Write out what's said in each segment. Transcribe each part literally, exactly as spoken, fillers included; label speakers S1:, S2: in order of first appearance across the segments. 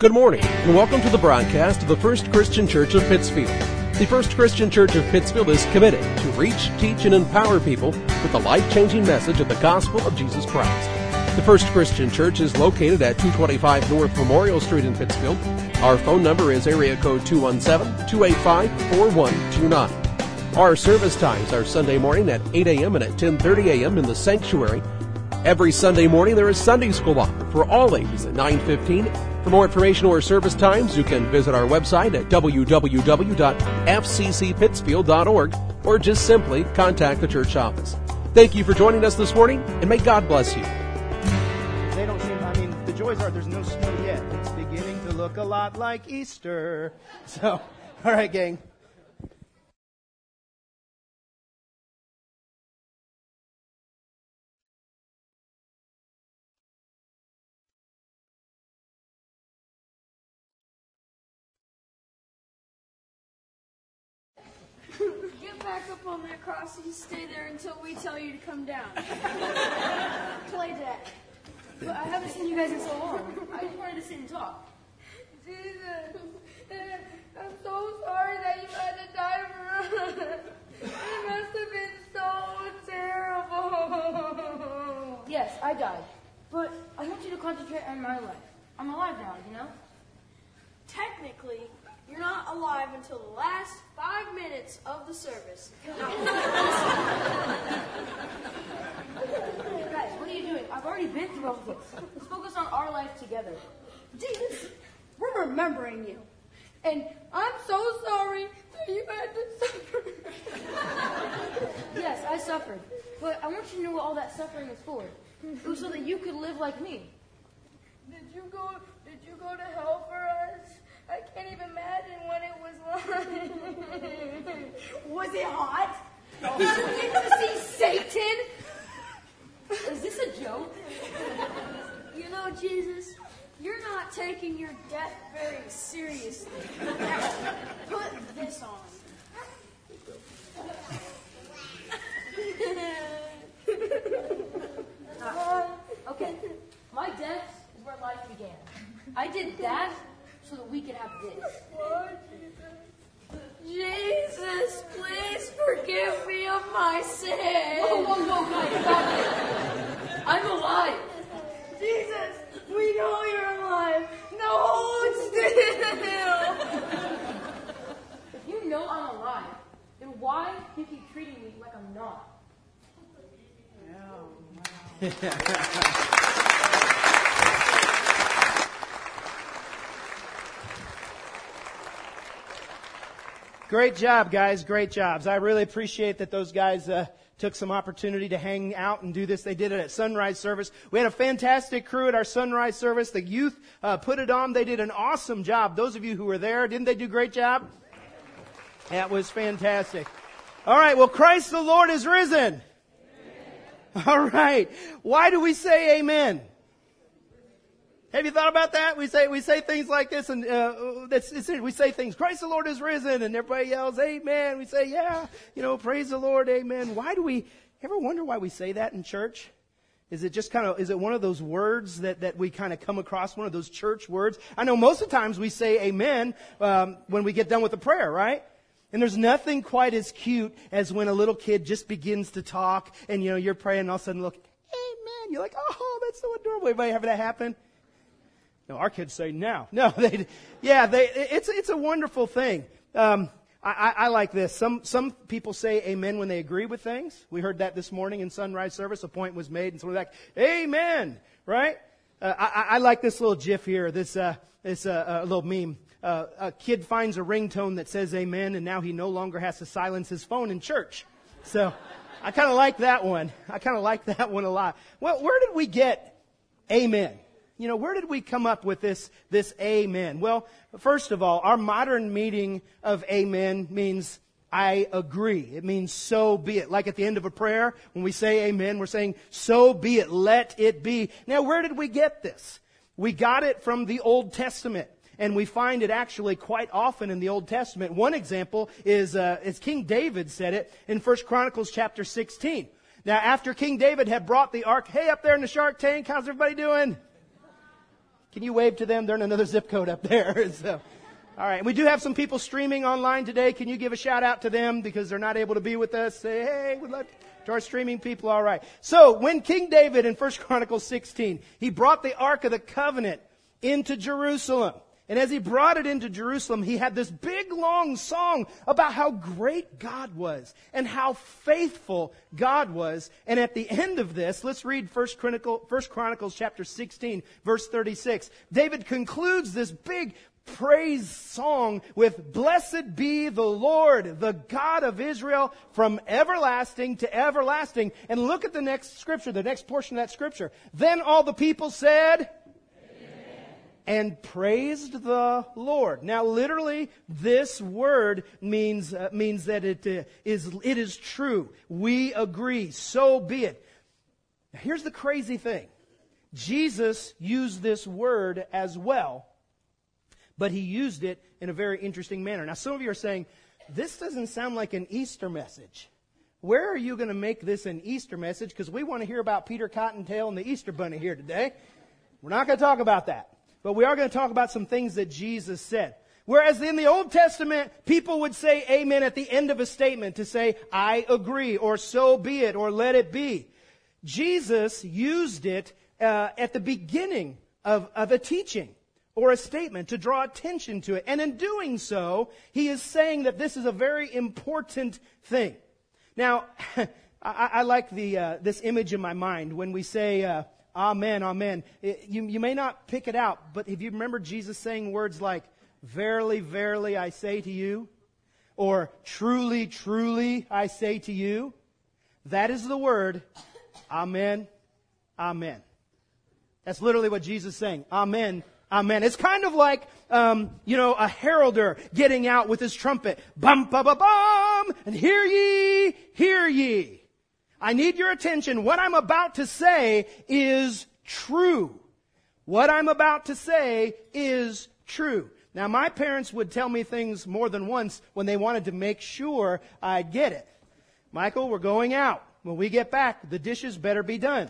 S1: Good morning, and welcome to the broadcast of the First Christian Church of Pittsfield. The First Christian Church of Pittsfield is committed to reach, teach, and empower people with the life-changing message of the gospel of Jesus Christ. The First Christian Church is located at two twenty-five North Memorial Street in Pittsfield. Our phone number is area code two one seven, two eight five, four one two nine. Our service times are Sunday morning at eight a.m. and at ten thirty a.m. in the sanctuary. Every Sunday morning there is Sunday school offered for all ages at nine fifteen. For more information or service times, you can visit our website at w w w dot f c c pittsfield dot org or just simply contact the church office. Thank you for joining us this morning, and may God bless you.
S2: They don't seem, I mean, the joys are there's no snow yet. It's beginning to look a lot like Easter. So, all right, gang.
S3: Get back up on that cross and stay there until we tell you to come down. Play dead. But I haven't seen you guys in so long. I just wanted to sit and talk. Jesus, I'm so sorry that you had to die for us. It must have been so terrible. Yes, I died. But I want you to concentrate on my life. I'm alive now, you know? Technically, you're not alive until the last five minutes of the service. Guys, what are you doing? I've already been through all this. Let's focus on our life together.
S4: Jesus, we're remembering you. And I'm so sorry that you had to suffer.
S3: Yes, I suffered. But I want you to know what all that suffering is for. It was so that you could live like me.
S4: Did you go did you go to hell for us? I can't even imagine what it was like. Was it hot? Did you get to see Satan?
S3: Is this a joke?
S4: You know, Jesus, you're not taking your death very seriously. Put this on.
S3: Uh, okay, my death is where life began. I did that so that we could have this.
S4: Jesus, please forgive me of my sin.
S3: Whoa, whoa, whoa, guys, stop it. I'm alive.
S4: Jesus, we know you're alive. Now hold still.
S3: If you know I'm alive, then why do you keep treating me like I'm not?
S2: Oh, Great job, guys. Great jobs. I really appreciate that those guys uh, took some opportunity to hang out and do this. They did it at sunrise service. We had a fantastic crew at our sunrise service. The youth uh, put it on. They did an awesome job. Those of you who were there, didn't they do a great job? That was fantastic. All right. Well, Christ the Lord is risen. Amen. All right. Why do we say amen? Have you thought about that? We say we say things like this, and uh, that's it's, we say things. Christ the Lord is risen, and everybody yells, "Amen." We say, "Yeah, you know, praise the Lord, amen." Why do we ever wonder why we say that in church? Is it just kind of is it one of those words that that we kind of come across, one of those church words? I know most of the times we say amen um, when we get done with the prayer, right? And there's nothing quite as cute as when a little kid just begins to talk, and you know you're praying, and all of a sudden, look, amen. You're like, oh, that's so adorable. Anybody have that happen? No, our kids say no. No, they, yeah, they, it's, it's a wonderful thing. Um, I, I, I like this. Some, some people say amen when they agree with things. We heard that this morning in sunrise service. A point was made and someone was like, amen, right? Uh, I, I like this little gif here, this, uh, this, uh, uh, little meme. Uh, a kid finds a ringtone that says amen, and now he no longer has to silence his phone in church. So, I kind of like that one. I kind of like that one a lot. Well, where did we get amen? You know, where did we come up with this, this amen? Well, first of all, our modern meaning of amen means I agree. It means so be it. Like at the end of a prayer, when we say amen, we're saying so be it, let it be. Now, where did we get this? We got it from the Old Testament. And we find it actually quite often in the Old Testament. One example is, uh, is King David said it in First Chronicles chapter sixteen. Now, after King David had brought the ark, hey, up there in the Shark Tank, how's everybody doing? Can you wave to them? They're in another zip code up there. So, all right. And we do have some people streaming online today. Can you give a shout out to them because they're not able to be with us? Say, hey, we'd love to our streaming people. All right. So when King David in First Chronicles sixteen, he brought the Ark of the Covenant into Jerusalem. And as he brought it into Jerusalem, he had this big, long song about how great God was and how faithful God was. And at the end of this, let's read First Chronicle, First Chronicles chapter sixteen, verse thirty-six. David concludes this big praise song with, "Blessed be the Lord, the God of Israel, from everlasting to everlasting." And look at the next scripture, the next portion of that scripture. Then all the people said, and praised the Lord. Now, literally, this word means uh, means that it uh, is it is true. We agree. So be it. Now, here's the crazy thing: Jesus used this word as well, but he used it in a very interesting manner. Now, some of you are saying, "This doesn't sound like an Easter message. Where are you going to make this an Easter message? Because we want to hear about Peter Cottontail and the Easter Bunny here today." We're not going to talk about that. But we are going to talk about some things that Jesus said. Whereas in the Old Testament, people would say amen at the end of a statement to say, "I agree," or "so be it," or "let it be." Jesus used it uh, at the beginning of, of a teaching or a statement to draw attention to it. And in doing so, he is saying that this is a very important thing. Now, I, I like the uh, this image in my mind when we say, uh, Amen, amen. It, you, you may not pick it out, but if you remember Jesus saying words like, "Verily, verily, I say to you," or "Truly, truly, I say to you," that is the word, Amen, amen. That's literally what Jesus is saying. Amen, amen. It's kind of like, um, you know, a heralder getting out with his trumpet. Bum, ba, ba, bum, and hear ye, hear ye. I need your attention. What I'm about to say is true. What I'm about to say is true. Now, my parents would tell me things more than once when they wanted to make sure I'd get it. "Michael, we're going out. When we get back, the dishes better be done."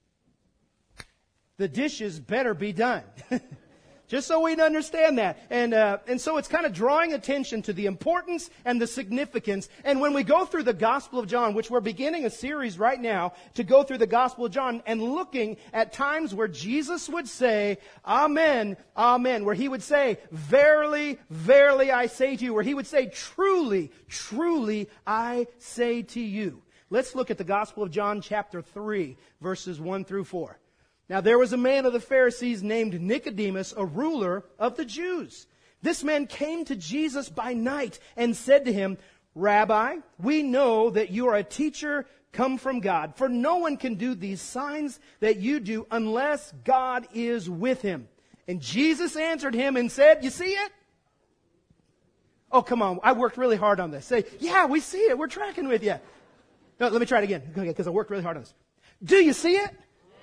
S2: The dishes better be done. Just so we'd understand that. And uh, and so it's kind of drawing attention to the importance and the significance. And when we go through the Gospel of John, which we're beginning a series right now to go through the Gospel of John and looking at times where Jesus would say, "Amen, amen," where he would say, "Verily, verily, I say to you," where he would say, "Truly, truly, I say to you." Let's look at the Gospel of John chapter three, verses one through four. Now there was a man of the Pharisees named Nicodemus, a ruler of the Jews. This man came to Jesus by night and said to him, "Rabbi, we know that you are a teacher come from God, for no one can do these signs that you do unless God is with him." And Jesus answered him and said, "You see it?" Oh, come on. I worked really hard on this. Say, "Yeah, we see it. We're tracking with you." No, let me try it again, because I worked really hard on this. Do you see it?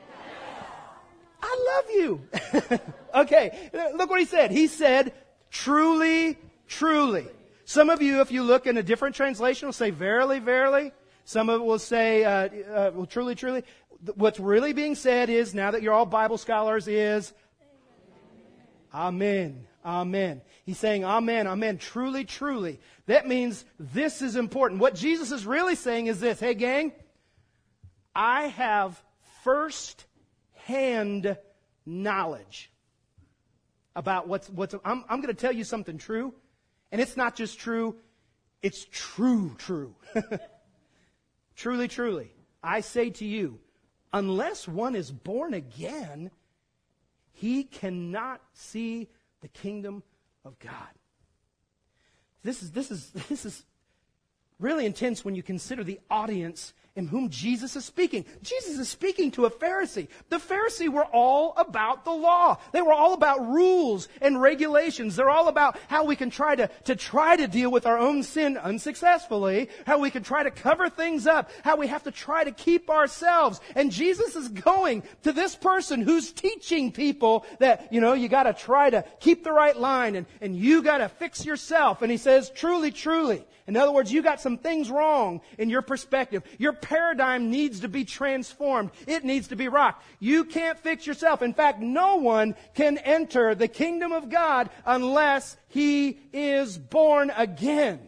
S2: I love you. Okay, look what he said. He said, "Truly, truly." Some of you, if you look in a different translation, will say, "Verily, verily." Some of it will say, uh, uh, well, "Truly, truly." What's really being said is, now that you're all Bible scholars, is Amen, amen. He's saying, "Amen, amen, truly, truly." That means this is important. What Jesus is really saying is this: hey, gang, I have first hand knowledge about what's what's I'm I'm going to tell you something true, and it's not just true, it's true true. Truly, truly, I say to you, unless one is born again, he cannot see the kingdom of God. This is this is this is really intense when you consider the audience in whom Jesus is speaking. Jesus is speaking to a Pharisee. The Pharisee were all about the law. They were all about rules and regulations. They're all about how we can try to, to try to deal with our own sin unsuccessfully, how we can try to cover things up, how we have to try to keep ourselves. And Jesus is going to this person who's teaching people that, you know, you got to try to keep the right line and, and you got to fix yourself. And he says, "Truly, truly." In other words, you got some things wrong in your perspective. Your paradigm needs to be transformed. It needs to be rocked. You can't fix yourself. In fact, no one can enter the kingdom of God unless he is born again.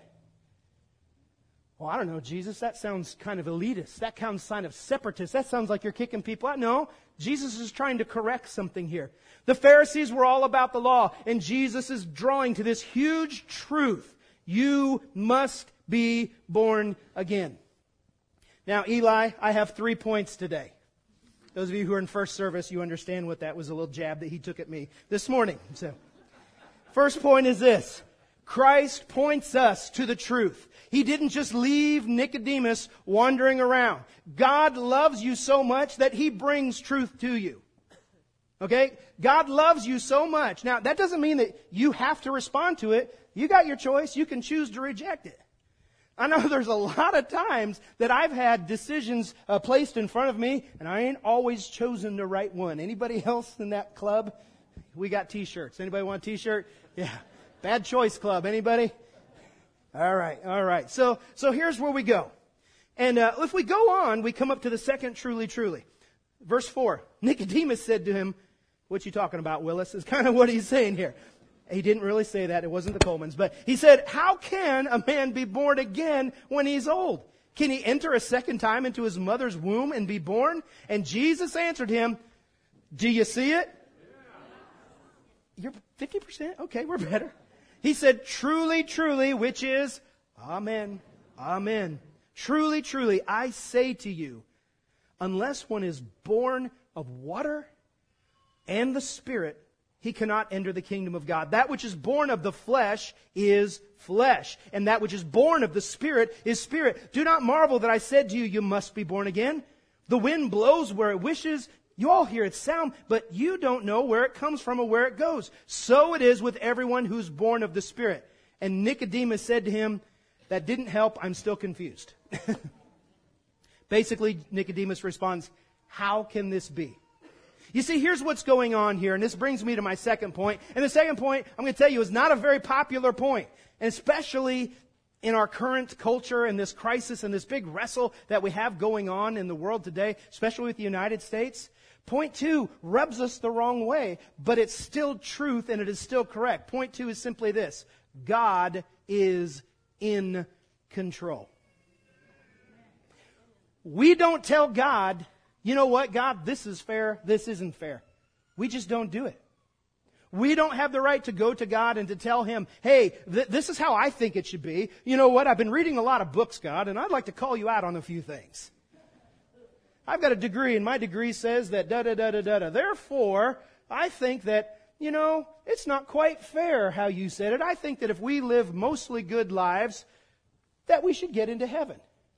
S2: Well, I don't know, Jesus, that sounds kind of elitist. That sounds kind of separatist. That sounds like you're kicking people out. No, Jesus is trying to correct something here. The Pharisees were all about the law, and Jesus is drawing to this huge truth. You must be born again. Now, Eli, I have three points today. Those of you who are in first service, you understand what that was, a little jab that he took at me this morning. So, first point is this. Christ points us to the truth. He didn't just leave Nicodemus wandering around. God loves you so much that he brings truth to you. Okay? God loves you so much. Now, that doesn't mean that you have to respond to it. You got your choice. You can choose to reject it. I know there's a lot of times that I've had decisions uh, placed in front of me, and I ain't always chosen the right one. Anybody else in that club? We got t-shirts. Anybody want a t-shirt? Yeah. Bad choice club. Anybody? All right. All right. So, so here's where we go. And uh, if we go on, we come up to the second truly, truly. Verse four. Nicodemus said to him, what you talking about, Willis? Is kind of what he's saying here. He didn't really say that. It wasn't the Colemans. But he said, how can a man be born again when he's old? Can he enter a second time into his mother's womb and be born? And Jesus answered him, do you see it? You're fifty percent? Okay, we're better. He said, truly, truly, which is, amen, amen. Truly, truly, I say to you, unless one is born of water and the Spirit, he cannot enter the kingdom of God. That which is born of the flesh is flesh, and that which is born of the Spirit is spirit. Do not marvel that I said to you, you must be born again. The wind blows where it wishes. You all hear its sound, but you don't know where it comes from or where it goes. So it is with everyone who's born of the Spirit. And Nicodemus said to him, that didn't help, I'm still confused. Basically, Nicodemus responds, how can this be? You see, here's what's going on here, and this brings me to my second point. And the second point, I'm going to tell you, is not a very popular point, and especially in our current culture and this crisis and this big wrestle that we have going on in the world today, especially with the United States. Point two rubs us the wrong way, but it's still truth and it is still correct. Point two is simply this. God is in control. We don't tell God, you know what, God, this is fair, this isn't fair. We just don't do it. We don't have the right to go to God and to tell Him, hey, th- this is how I think it should be. You know what, I've been reading a lot of books, God, and I'd like to call you out on a few things. I've got a degree, and my degree says that da-da-da-da-da-da. Therefore, I think that, you know, it's not quite fair how you said it. I think that if we live mostly good lives, that we should get into heaven.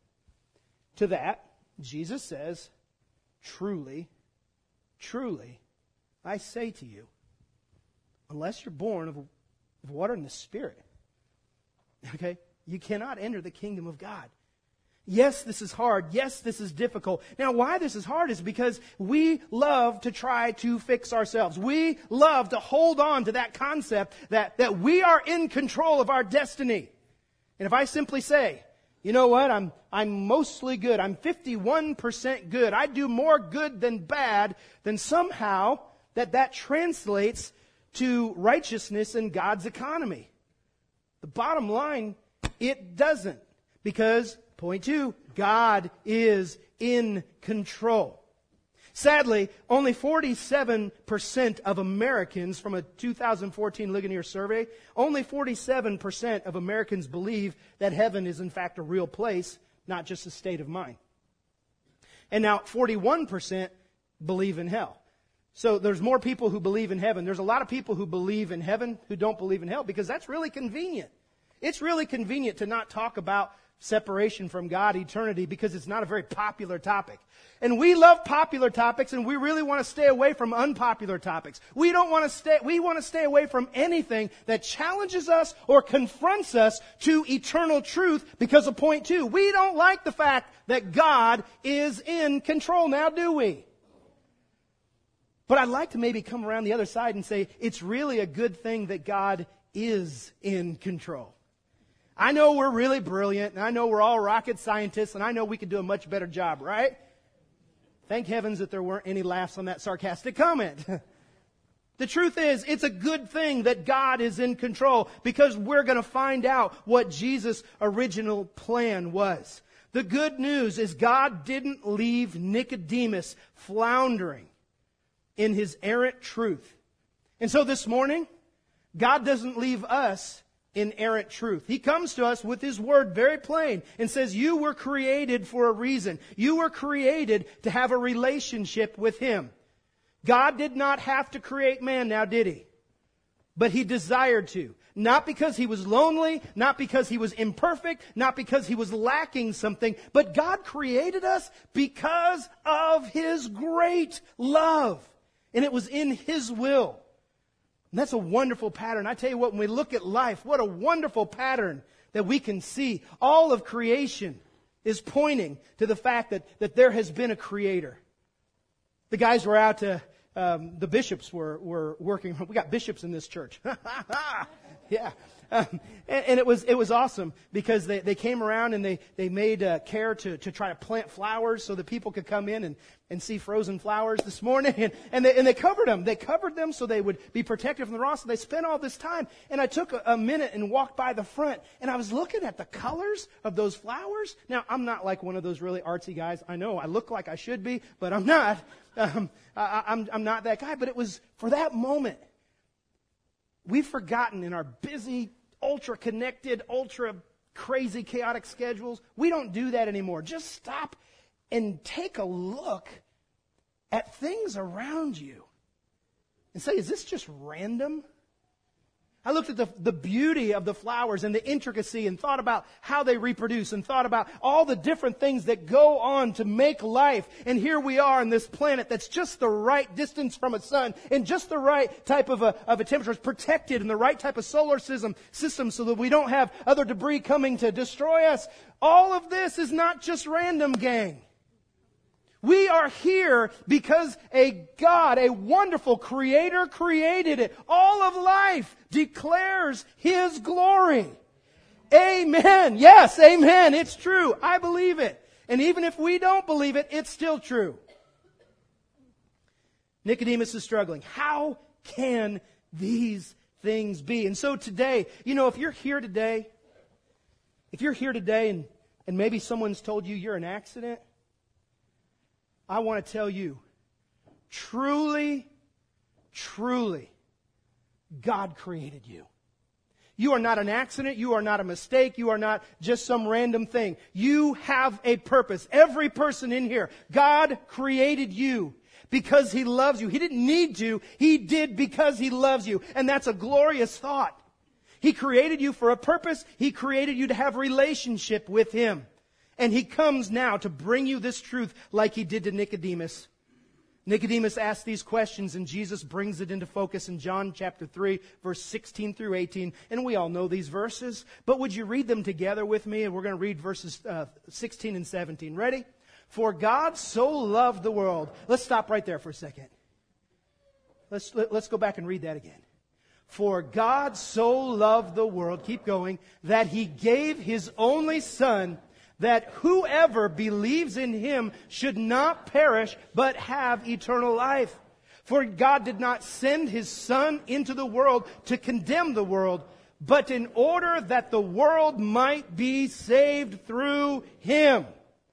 S2: To that, Jesus says, truly, truly, I say to you, unless you're born of, of water and the Spirit, okay, you cannot enter the kingdom of God. Yes, this is hard. Yes, this is difficult. Now, why this is hard is because we love to try to fix ourselves. We love to hold on to that concept that, that we are in control of our destiny. And if I simply say, you know what, I'm, I'm mostly good. I'm fifty-one percent good. I do more good than bad, then somehow that that translates to righteousness in God's economy. The bottom line, it doesn't. Because, point two, God is in control. Sadly, only forty-seven percent of Americans, from a two thousand fourteen Ligonier survey, only forty-seven percent of Americans believe that heaven is in fact a real place, not just a state of mind. And now forty-one percent believe in hell. So there's more people who believe in heaven. There's a lot of people who believe in heaven who don't believe in hell because that's really convenient. It's really convenient to not talk about separation from God, eternity, because it's not a very popular topic. And we love popular topics, and we really want to stay away from unpopular topics. We don't want to stay, we want to stay away from anything that challenges us or confronts us to eternal truth because of point two. We don't like the fact that God is in control now, do we? But I'd like to maybe come around the other side and say it's really a good thing that God is in control. I know we're really brilliant, and I know we're all rocket scientists, and I know we could do a much better job, right? Thank heavens that there weren't any laughs on that sarcastic comment. The truth is, it's a good thing that God is in control, because we're going to find out what Jesus' original plan was. The good news is God didn't leave Nicodemus floundering in his errant truth. And so this morning, God doesn't leave us in errant truth. He comes to us with His Word very plain and says, you were created for a reason. You were created to have a relationship with Him. God did not have to create man now, did He? But He desired to. Not because He was lonely, not because He was imperfect, not because He was lacking something, but God created us because of His great love. And it was in His will. And that's a wonderful pattern. I tell you what, when we look at life, what a wonderful pattern that we can see. All of creation is pointing to the fact that, that there has been a creator. The guys were out to, um, the bishops were, were working. We got bishops in this church. Yeah. Um, and, and it was it was awesome because they, they came around and they, they made uh, care to, to try to plant flowers so that people could come in and, and see frozen flowers this morning. And, and, they, and they covered them. They covered them so they would be protected from the frost. So they spent all this time. And I took a, a minute and walked by the front. And I was looking at the colors of those flowers. Now, I'm not like one of those really artsy guys. I know I look like I should be, but I'm not. Um, I, I'm, I'm not that guy. But it was for that moment. We've forgotten in our busy, ultra-connected, ultra-crazy, chaotic schedules. We don't do that anymore. Just stop and take a look at things around you and say, is this just random? I looked at the, the beauty of the flowers and the intricacy and thought about how they reproduce and thought about all the different things that go on to make life. And here we are on this planet that's just the right distance from a sun and just the right type of a, of a temperature. It's protected in the right type of solar system, system so that we don't have other debris coming to destroy us. All of this is not just random, gang. We are here because a God, a wonderful Creator created it. All of life declares His glory. Amen. Yes, amen. It's true. I believe it. And even if we don't believe it, it's still true. Nicodemus is struggling. How can these things be? And so today, you know, if you're here today, if you're here today and, and maybe someone's told you you're an accident, I want to tell you, truly, truly, God created you. You are not an accident. You are not a mistake. You are not just some random thing. You have a purpose. Every person in here, God created you because He loves you. He didn't need to. He did because He loves you. And that's a glorious thought. He created you for a purpose. He created you to have relationship with Him. And He comes now to bring you this truth like He did to Nicodemus. Nicodemus asked these questions and Jesus brings it into focus in John chapter three, verse sixteen through eighteen. And we all know these verses, but would you read them together with me? And we're going to read verses uh, sixteen and seventeen. Ready? For God so loved the world. Let's stop right there for a second. Let's, let, let's go back and read that again. For God so loved the world, keep going, that He gave His only Son, that whoever believes in Him should not perish, but have eternal life. For God did not send His Son into the world to condemn the world, but in order that the world might be saved through Him.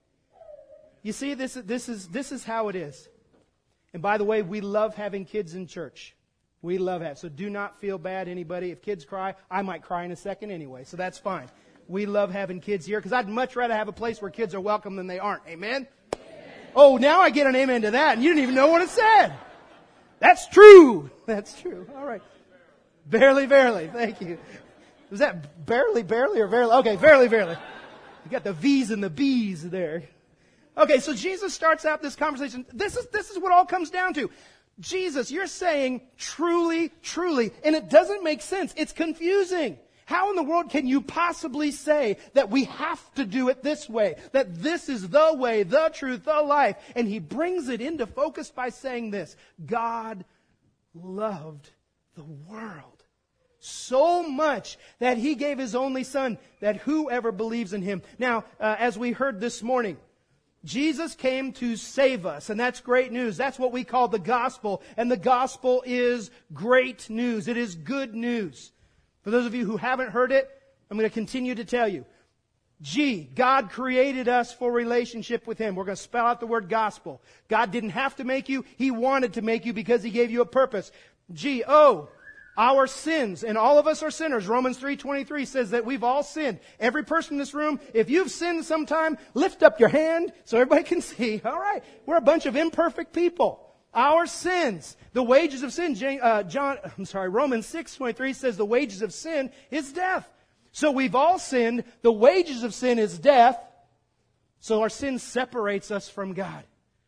S2: You see, this, this is, this is how it is. And by the way, we love having kids in church. We love that. So do not feel bad, anybody. If kids cry, I might cry in a second anyway, so that's fine. We love having kids here because I'd much rather have a place where kids are welcome than they aren't. Amen? Amen? Oh, now I get an amen to that, and you didn't even know what it said. That's true. That's true. All right. Barely, barely. Thank you. Was that barely, barely, or verily? Okay, verily, verily. You got the V's and the B's there. Okay, so Jesus starts out this conversation. This is, this is what all comes down to. Jesus, you're saying truly, truly, and it doesn't make sense. It's confusing. How in the world can you possibly say that we have to do it this way? That this is the way, the truth, the life? And He brings it into focus by saying this. God loved the world. so much that He gave His only Son, that whoever believes in Him. Now, uh, as we heard this morning, Jesus came to save us, and that's great news. That's what we call the gospel, and the gospel is great news. It is good news. For those of you who haven't heard it, I'm going to continue to tell you. G, God created us for relationship with Him. We're going to spell out the word gospel. God didn't have to make you. He wanted to make you because He gave you a purpose. G, O, our sins, and all of us are sinners. Romans three twenty-three says that we've all sinned. Every person in this room, if you've sinned sometime, lift up your hand so everybody can see. All right, we're a bunch of imperfect people. Our sins, the wages of sin, uh, John, I'm sorry, Romans six twenty-three says the wages of sin is death. So we've all sinned. The wages of sin is death. So our sin separates us from God.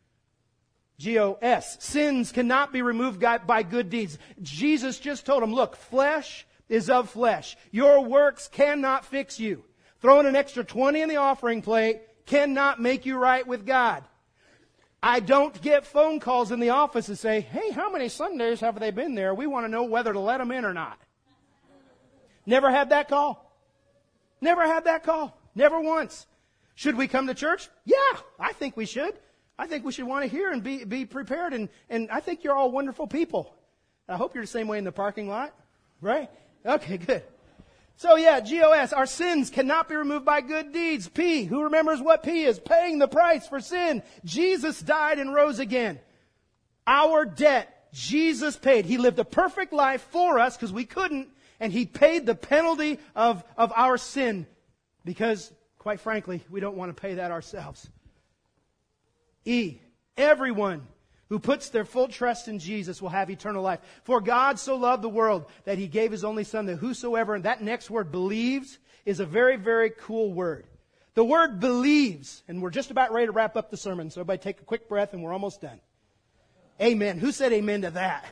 S2: G O S. Sins cannot be removed by good deeds. Jesus just told him, look, flesh is of flesh. Your works cannot fix you. Throwing an extra twenty in the offering plate cannot make you right with God. I don't get phone calls in the office that say, hey, how many Sundays have they been there? We want to know whether to let them in or not. Never had that call. Never had that call. Never once. Should we come to church? Yeah, I think we should. I think we should want to hear and be, be prepared. And, and I think you're all wonderful people. I hope you're the same way in the parking lot. Right? Okay, good. So yeah, G O S, our sins cannot be removed by good deeds. P, who remembers what P is? Paying the price for sin. Jesus died and rose again. Our debt, Jesus paid. He lived a perfect life for us because we couldn't. And He paid the penalty of, of our sin because, quite frankly, we don't want to pay that ourselves. E, everyone who puts their full trust in Jesus will have eternal life. For God so loved the world that He gave His only Son, that whosoever, and that next word, believes, is a very, very cool word. The word believes, and we're just about ready to wrap up the sermon, so everybody take a quick breath and we're almost done. Amen. Who said amen to that?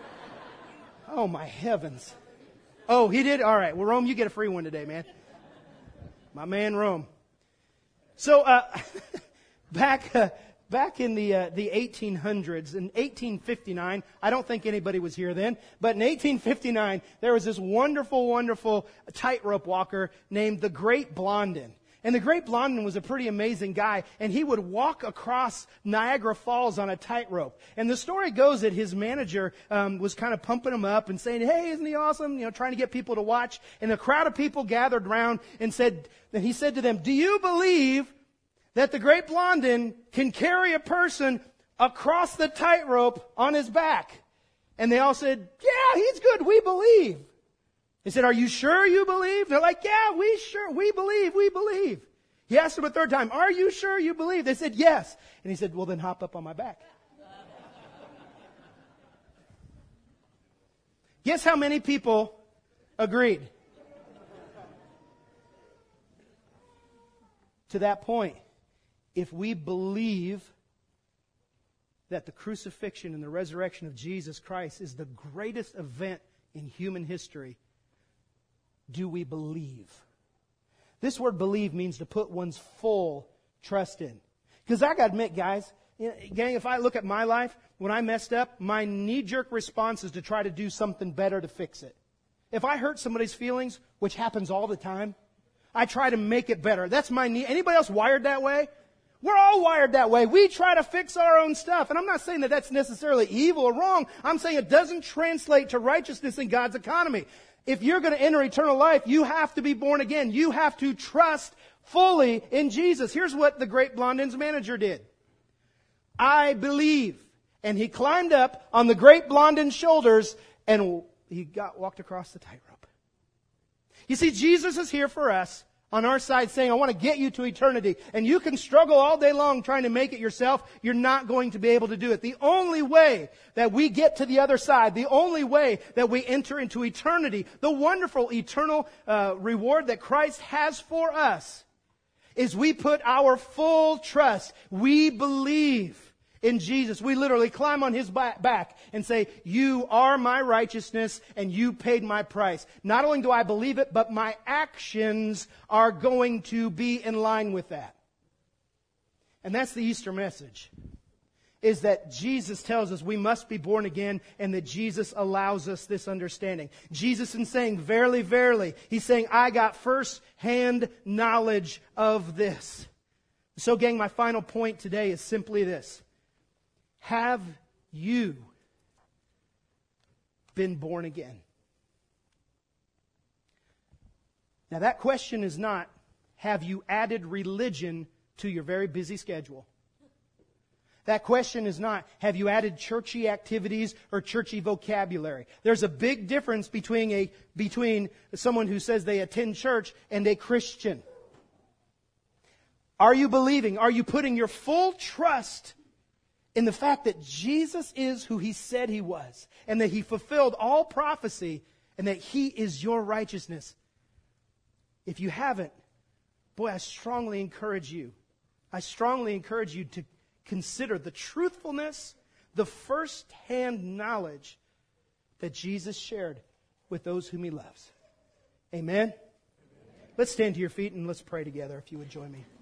S2: Oh, my heavens. Oh, he did? All right. Well, Rome, you get a free one today, man. My man, Rome. So, uh, back... Uh, Back in the uh, the eighteen hundreds, in eighteen fifty-nine, I don't think anybody was here then, but in eighteen fifty-nine, there was this wonderful, wonderful tightrope walker named the Great Blondin. And the Great Blondin was a pretty amazing guy, and he would walk across Niagara Falls on a tightrope. And the story goes that his manager um, was kind of pumping him up and saying, hey, isn't he awesome? You know, trying to get people to watch. And a crowd of people gathered around and said, and he said to them, do you believe that the Great Blondin can carry a person across the tightrope on his back? And they all said, yeah, he's good, we believe. They said, are you sure you believe? They're like, yeah, we sure, we believe, we believe. He asked them a third time, are you sure you believe? They said, yes. And he said, well, then hop up on my back. Guess how many people agreed? To that point. If we believe that the crucifixion and the resurrection of Jesus Christ is the greatest event in human history, do we believe? This word believe means to put one's full trust in. Because I got to admit, guys, gang, if I look at my life, when I messed up, my knee-jerk response is to try to do something better to fix it. If I hurt somebody's feelings, which happens all the time, I try to make it better. That's my knee. Anybody else wired that way? We're all wired that way. We try to fix our own stuff. And I'm not saying that that's necessarily evil or wrong. I'm saying it doesn't translate to righteousness in God's economy. If you're going to enter eternal life, you have to be born again. You have to trust fully in Jesus. Here's what the Great Blondin's manager did. I believe. And he climbed up on the Great Blondin's shoulders and he got walked across the tightrope. You see, Jesus is here for us. On our side saying, I want to get you to eternity. And you can struggle all day long trying to make it yourself. You're not going to be able to do it. The only way that we get to the other side, the only way that we enter into eternity, the wonderful eternal uh, reward that Christ has for us, is we put our full trust. We believe in Jesus. We literally climb on His back and say, you are my righteousness and you paid my price. Not only do I believe it, but my actions are going to be in line with that. And that's the Easter message. is that Jesus tells us we must be born again and that Jesus allows us this understanding. Jesus is saying, verily, verily, He's saying, I got first-hand knowledge of this. So, gang, my final point today is simply this. Have you been born again? Now, that question is not, have you added religion to your very busy schedule? That question is not, have you added churchy activities or churchy vocabulary? There's a big difference between a between someone who says they attend church and a Christian. Are you believing? Are you putting your full trust in the fact that Jesus is who He said He was, and that He fulfilled all prophecy, and that He is your righteousness? If you haven't, boy, I strongly encourage you. I strongly encourage you to consider the truthfulness, the first-hand knowledge that Jesus shared with those whom He loves. Amen? Amen? Let's stand to your feet and let's pray together, if you would join me.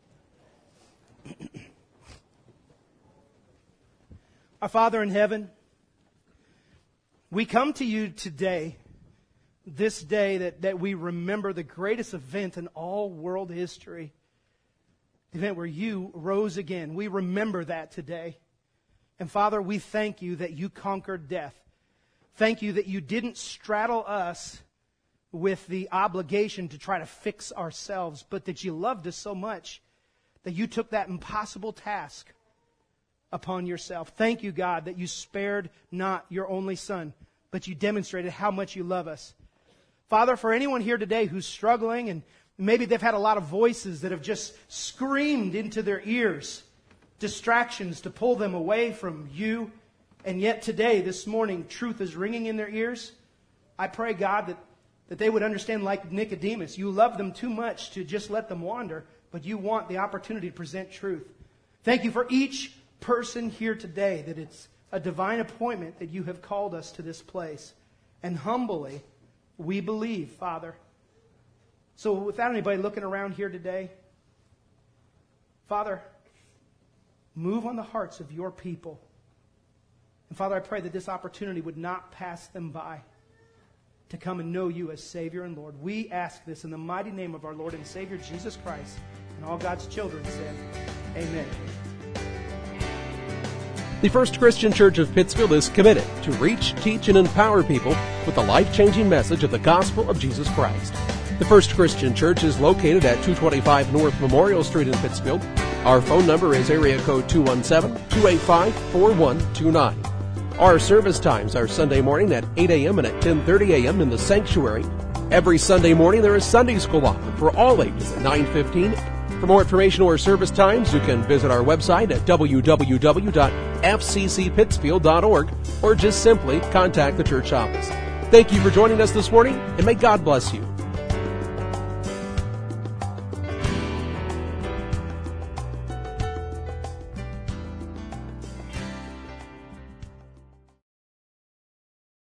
S2: Our Father in heaven, we come to You today, this day that, that we remember the greatest event in all world history. The event where You rose again. We remember that today. And Father, we thank You that You conquered death. Thank You that You didn't straddle us with the obligation to try to fix ourselves, but that You loved us so much that You took that impossible task upon Yourself. Thank You, God, that You spared not Your only Son, but You demonstrated how much You love us. Father, for anyone here today who's struggling and maybe they've had a lot of voices that have just screamed into their ears, distractions to pull them away from You, and yet today, this morning, truth is ringing in their ears. I pray, God, that, that they would understand like Nicodemus. You love them too much to just let them wander, but You want the opportunity to present truth. Thank You for each person here today, that it's a divine appointment that You have called us to this place. And humbly, we believe, Father. So without anybody looking around here today, Father, move on the hearts of Your people. And Father, I pray that this opportunity would not pass them by to come and know You as Savior and Lord. We ask this in the mighty name of our Lord and Savior, Jesus Christ. And all God's children said, amen.
S1: The First Christian Church of Pittsfield is committed to reach, teach, and empower people with the life-changing message of the gospel of Jesus Christ. The First Christian Church is located at two twenty-five North Memorial Street in Pittsfield. Our phone number is area code two one seven, two eight five, four one two nine. Our service times are Sunday morning at eight a.m. and at ten thirty a.m. in the sanctuary. Every Sunday morning there is Sunday school offered for all ages at nine fifteen. For more information or service times, you can visit our website at w w w dot f c c pittsfield dot org or just simply contact the church office. Thank you for joining us this morning, and may God bless you.